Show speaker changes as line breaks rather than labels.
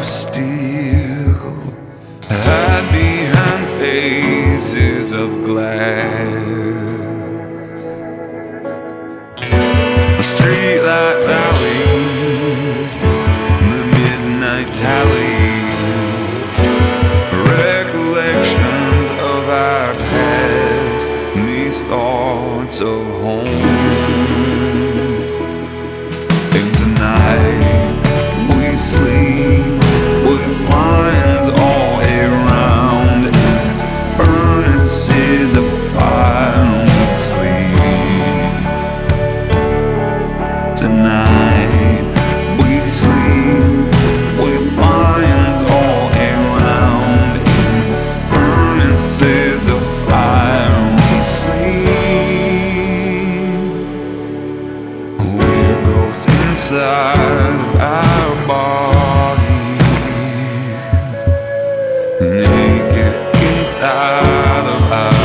of steel, hide behind faces of glass. The streetlight valleys, the midnight tallies, recollections of our past, these thoughts of home. And tonight we sleep with lions all around, furnaces of fire we sleep. Tonight we sleep with lions all around, furnaces of fire we sleep. We're ghosts inside of our bodies, naked inside of our